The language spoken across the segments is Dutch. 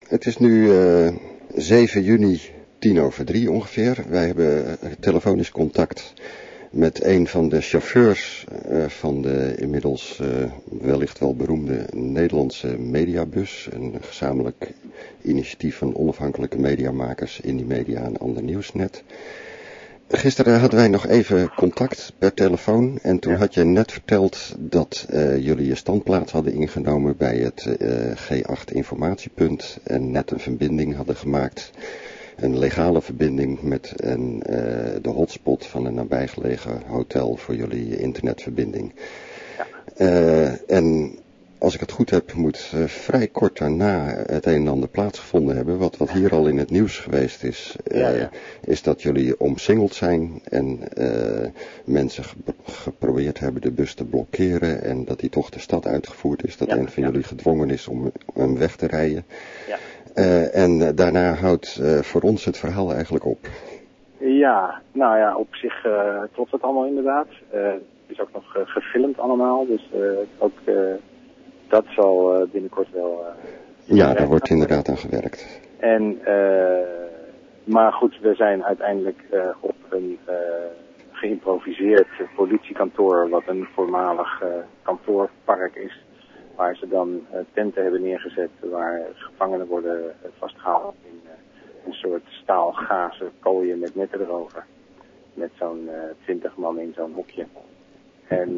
Het is nu 7 juni, 2:10 ongeveer. Wij hebben telefonisch contact met een van de chauffeurs van de inmiddels wellicht wel beroemde Nederlandse mediabus. Een gezamenlijk initiatief van onafhankelijke mediamakers, Indie Media en Ander Nieuwsnet. Gisteren hadden wij nog even contact per telefoon en toen had je net verteld dat jullie je standplaats hadden ingenomen bij het G8 informatiepunt en net een verbinding hadden gemaakt, een legale verbinding met de hotspot van een nabijgelegen hotel voor jullie internetverbinding. Ja. En als ik het goed heb, moet vrij kort daarna het een en ander plaatsgevonden hebben. Wat hier al in het nieuws geweest is, is dat jullie omsingeld zijn en mensen geprobeerd hebben de bus te blokkeren en dat die toch de stad uitgevoerd is. Dat een van jullie gedwongen is om hem weg te rijden. Ja. En daarna houdt voor ons het verhaal eigenlijk op. Ja, nou ja, op zich klopt het allemaal inderdaad. Het is ook nog gefilmd allemaal, dus ook... dat zal binnenkort wel... ja, daar wordt inderdaad aan gewerkt. Maar goed, we zijn uiteindelijk op een geïmproviseerd politiekantoor, wat een voormalig kantoorpark is, waar ze dan tenten hebben neergezet, waar gevangenen worden vastgehouden in een soort staalgazen kooien met netten erover. Met zo'n 20 man in zo'n hokje. En...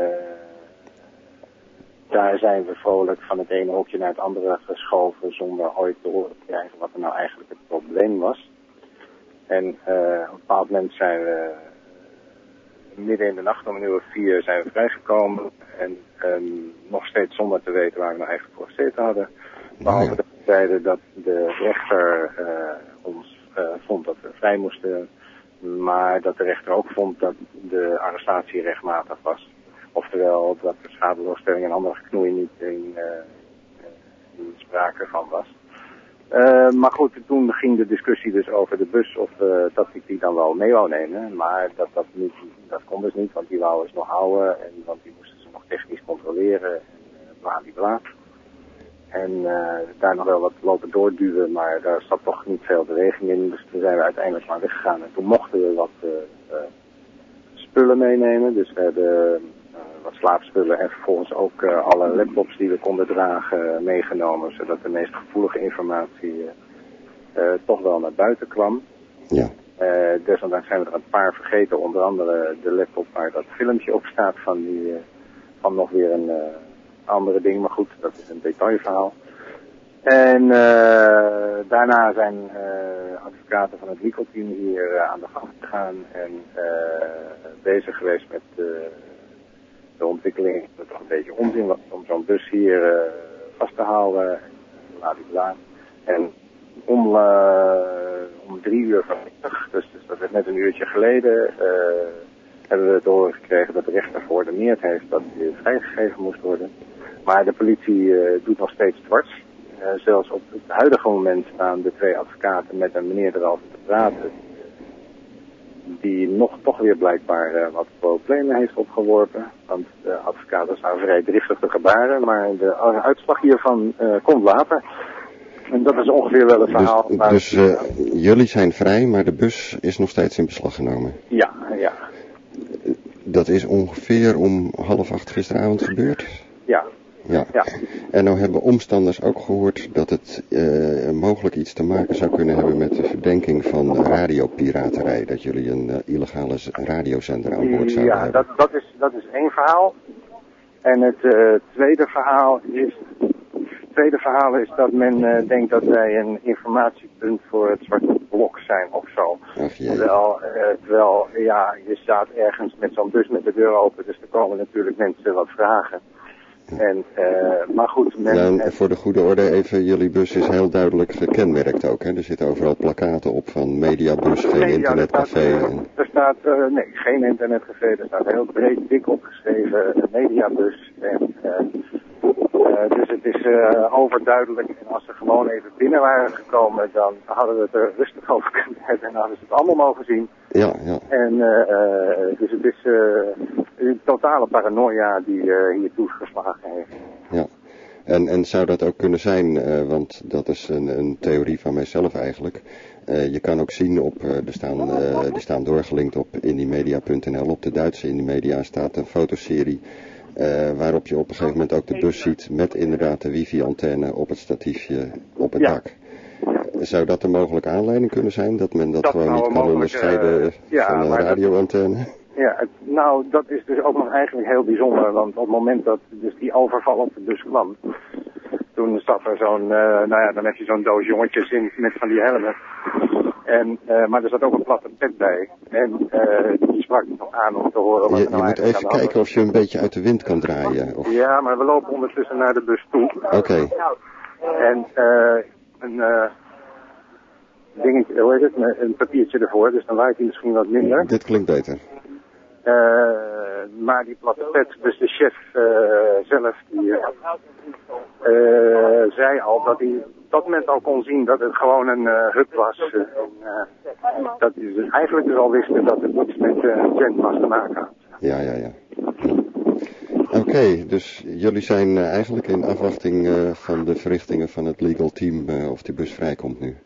daar zijn we vrolijk van het ene hokje naar het andere geschoven zonder ooit te horen te krijgen wat er nou eigenlijk het probleem was. En op een bepaald moment zijn we midden in de nacht om 4:00 zijn we vrijgekomen. En nog steeds zonder te weten waar we nou eigenlijk voor gezeten hadden. Behalve dat we zeiden dat de rechter ons vond dat we vrij moesten. Maar dat de rechter ook vond dat de arrestatie rechtmatig was. Oftewel dat de schadeloosstelling en andere geknoei niet in sprake van was. Maar goed, toen ging de discussie dus over de bus of dat ik die dan wel mee wou nemen. Maar dat kon dus niet, want die wou ze nog houden. Want die moesten ze nog technisch controleren. En bladibla. En daar nog wel wat lopen doorduwen, maar daar zat toch niet veel beweging in. Dus toen zijn we uiteindelijk maar weggegaan. En toen mochten we wat spullen meenemen. Dus we hebben... wat slaapspullen en vervolgens ook alle laptops die we konden dragen meegenomen, zodat de meest gevoelige informatie toch wel naar buiten kwam. Ja. Desondanks zijn we er een paar vergeten, onder andere de laptop waar dat filmpje op staat van nog weer een andere ding, maar goed, dat is een detailverhaal. En daarna zijn advocaten van het legalteam hier aan de gang gegaan en bezig geweest met de ontwikkeling, dat het toch een beetje onzin was om zo'n bus hier vast te houden. En om 3:00 vanmiddag, dus dat is net een uurtje geleden, hebben we te horen gekregen dat de rechter geordeneerd heeft dat hij vrijgegeven moest worden. Maar de politie doet nog steeds dwars. Zelfs op het huidige moment staan de 2 advocaten met een meneer erover te praten, die toch weer blijkbaar wat problemen heeft opgeworpen. Want de advocaten staan vrij driftig te gebaren, maar de uitslag hiervan komt later. En dat is ongeveer wel het verhaal. Dus jullie zijn vrij, maar de bus is nog steeds in beslag genomen? Ja. Dat is ongeveer om 7:30 gisteravond gebeurd? Ja. En nou hebben omstanders ook gehoord dat het mogelijk iets te maken zou kunnen hebben met de verdenking van radiopiraterij. Dat jullie een illegale radiozender aan boord zouden hebben. Ja, dat is één verhaal. En het tweede verhaal is dat men denkt dat wij een informatiepunt voor het Zwarte Blok zijn of zo. Terwijl je staat ergens met zo'n bus met de deur open, dus er komen natuurlijk mensen wat vragen. Maar goed, voor de goede orde even, jullie bus is heel duidelijk gekenmerkt ook, hè? Er zitten overal plakkaten op van mediabus, geen internetcafé. Er staat, geen internetcafé, er staat heel breed, dik opgeschreven, mediabus. Dus het is overduidelijk. En als ze gewoon even binnen waren gekomen, dan hadden we het er rustig over kunnen hebben en hadden ze het allemaal mogen zien. Ja. En dus het is een totale paranoia die hier toegeslagen heeft. Ja. En zou dat ook kunnen zijn, want dat is een theorie van mijzelf eigenlijk. Je kan ook zien die staan doorgelinkt op indiemedia.nl. Op de Duitse Indiemedia staat een fotoserie waarop je op een gegeven moment ook de bus ziet met inderdaad de wifi-antenne op het statiefje op het dak. Zou dat een mogelijke aanleiding kunnen zijn? Dat men dat gewoon niet kan onderscheiden van een radioantenne? Nou, dat is dus ook nog eigenlijk heel bijzonder. Want op het moment dat dus die overval op de bus kwam, toen zat er dan heb je zo'n doos jongetjes in met van die helmen. Maar er zat ook een platte pet bij. En die sprak nog aan om te horen wat er nou je moet even kijken of je een beetje uit de wind kan draaien. Of... Ja, maar we lopen ondertussen naar de bus toe. Oké. En een dingetje, hoe heet het? Een papiertje ervoor, dus dan waait hij misschien wat minder. Dit klinkt beter. Maar die platte pet, dus de chef zelf, die zei al dat hij op dat moment al kon zien dat het gewoon een hub was. Dat hij dus eigenlijk dus al wisten dat het niets met Genmast te maken had. Ja. Oké, dus jullie zijn eigenlijk in afwachting van de verrichtingen van het legal team of die bus vrijkomt nu?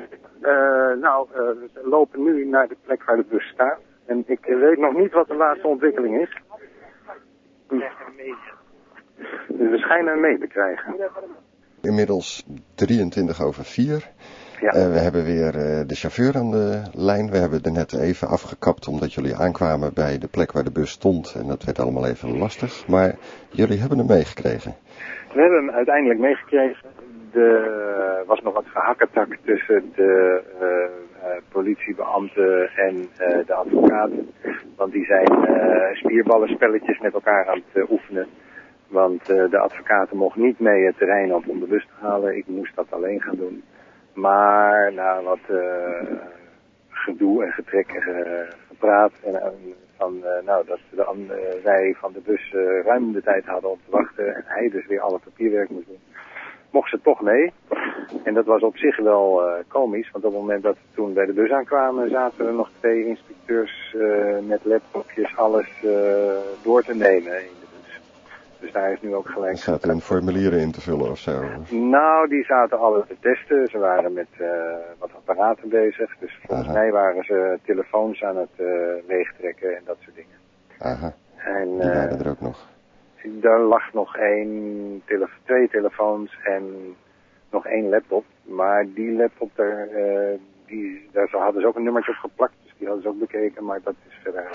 We lopen nu naar de plek waar de bus staat. En ik weet nog niet wat de laatste ontwikkeling is. Dus we schijnen hem mee te krijgen. Inmiddels 4:23. Ja. We hebben weer de chauffeur aan de lijn. We hebben er net even afgekapt omdat jullie aankwamen bij de plek waar de bus stond. En dat werd allemaal even lastig. Maar jullie hebben hem meegekregen. We hebben hem uiteindelijk meegekregen. Er was nog wat gehakketak tussen de politiebeambten en de advocaten. Want die zijn spierballenspelletjes met elkaar aan het oefenen. Want de advocaten mochten niet mee het terrein op om de bus te halen. Ik moest dat alleen gaan doen. Maar na wat gedoe en getrek en gepraat dat wij van de bus ruim de tijd hadden om te wachten en hij dus weer alle papierwerk moest doen, mocht ze toch mee. En dat was op zich wel komisch, want op het moment dat we toen bij de bus aankwamen zaten er nog 2 inspecteurs met laptopjes alles door te nemen in de bus. Dus daar is nu ook gelijk... Er zaten een formulieren in te vullen of zo? Nou, die zaten alles te testen. Ze waren met wat apparaten bezig. Dus volgens mij waren ze telefoons aan het leegtrekken en dat soort dingen. Aha, en, die waren er ook nog. Er lag nog 2 telefoons en nog 1 laptop. Maar die laptop, daar hadden ze ook een nummertje op geplakt. Dus die hadden ze ook bekeken, maar dat is verder...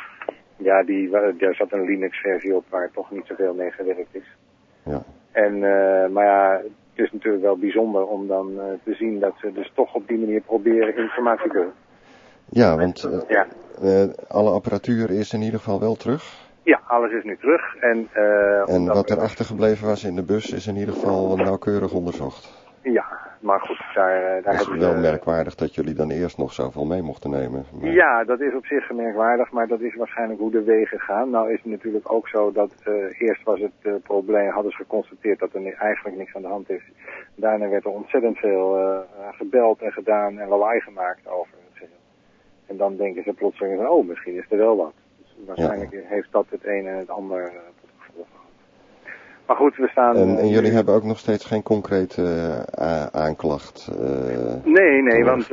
daar zat een Linux-versie op waar toch niet zoveel mee gewerkt is. Ja. Maar het is natuurlijk wel bijzonder om dan te zien dat ze dus toch op die manier proberen informatie te... Ja, want alle apparatuur is in ieder geval wel terug. Ja, alles is nu terug. En wat er achtergebleven was in de bus is in ieder geval nauwkeurig onderzocht. Ja, maar goed, daar het is wel merkwaardig dat jullie dan eerst nog zoveel mee mochten nemen. Maar... Ja, dat is op zich merkwaardig, maar dat is waarschijnlijk hoe de wegen gaan. Nou is het natuurlijk ook zo dat eerst was het probleem, hadden ze geconstateerd dat er eigenlijk niks aan de hand is. Daarna werd er ontzettend veel gebeld en gedaan en lawaai gemaakt over het geheel. En dan denken ze plotseling van, misschien is er wel wat. Dus waarschijnlijk heeft dat het een en het ander tot gevolg gehad. Maar goed, we staan... En jullie hebben ook nog steeds geen concrete aanklacht? Nee, want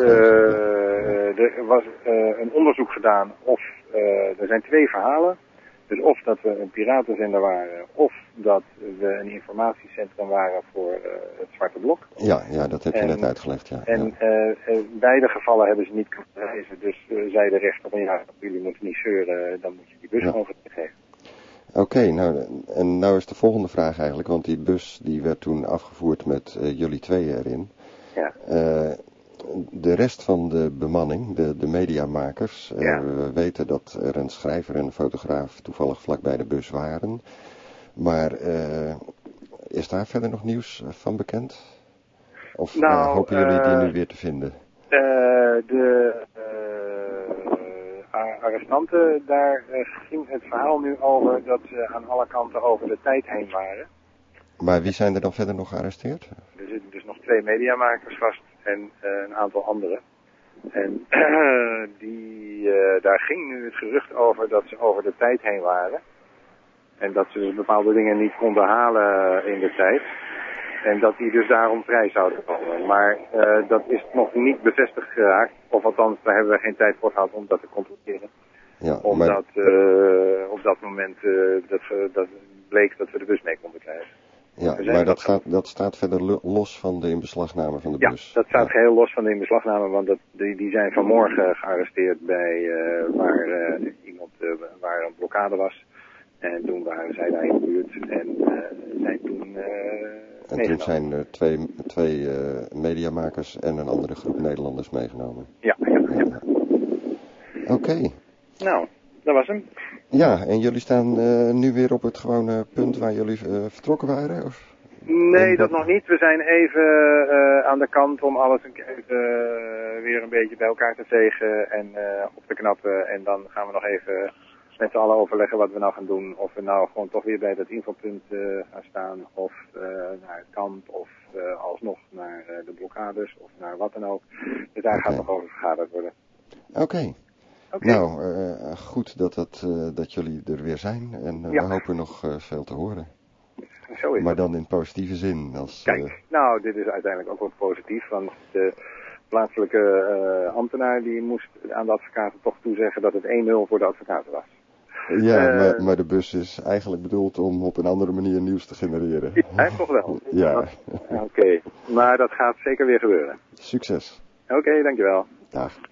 er was een onderzoek gedaan er zijn 2 verhalen. Dus of dat we een piratenzender waren, of dat we een informatiecentrum waren voor het Zwarte Blok. Ja, dat heb je net uitgelegd, ja. En beide gevallen hebben ze niet kunnen bewijzen. Dus zei de rechter van jullie moeten niet zeuren, dan moet je die bus gewoon geven. Oké, nou is de volgende vraag eigenlijk, want die bus die werd toen afgevoerd met jullie 2 erin. Ja. De rest van de bemanning, de mediamakers, we weten dat er een schrijver en een fotograaf toevallig vlakbij de bus waren. Maar is daar verder nog nieuws van bekend? Of hopen jullie die nu weer te vinden? De arrestanten, daar ging het verhaal nu over dat ze aan alle kanten over de tijd heen waren. Maar wie zijn er dan verder nog gearresteerd? Er zitten dus nog 2 mediamakers vast en een aantal anderen. En daar ging nu het gerucht over dat ze over de tijd heen waren. En dat ze dus bepaalde dingen niet konden halen in de tijd. En dat die dus daarom vrij zouden komen. Maar dat is nog niet bevestigd geraakt. Of althans, daar hebben we geen tijd voor gehad om dat te controleren. Ja, omdat op dat moment dat bleek dat we de bus mee konden krijgen. Ja, maar dat staat verder los van de inbeslagname van de bus. Ja, dat staat geheel los van de inbeslagname, want die zijn vanmorgen gearresteerd bij waar een blokkade was. En toen waren zij daar in de buurt en zijn toen en toen zijn twee mediamakers en een andere groep Nederlanders meegenomen. Ja. Oké. Nou, dat was hem. Ja, en jullie staan nu weer op het gewone punt waar jullie vertrokken waren? Of? Nee, dat nog niet. We zijn even aan de kant om alles weer een beetje bij elkaar te vegen en op te knappen. En dan gaan we nog even met z'n allen overleggen wat we nou gaan doen. Of we nou gewoon toch weer bij dat invalpunt gaan staan, of naar het kamp, of alsnog naar de blokkades, of naar wat dan ook. Dus daar gaat nog over vergaderd worden. Oké. Nou, goed dat jullie er weer zijn. En we hopen nog veel te horen. Zo is maar dan in positieve zin. Kijk, nou, dit is uiteindelijk ook wel positief, want de plaatselijke ambtenaar die moest aan de advocaten toch toezeggen dat het 1-0 voor de advocaten was. Ja, maar de bus is eigenlijk bedoeld om op een andere manier nieuws te genereren. Ja, toch wel. Ja. Oké, maar dat gaat zeker weer gebeuren. Succes. Oké, dankjewel. Dag.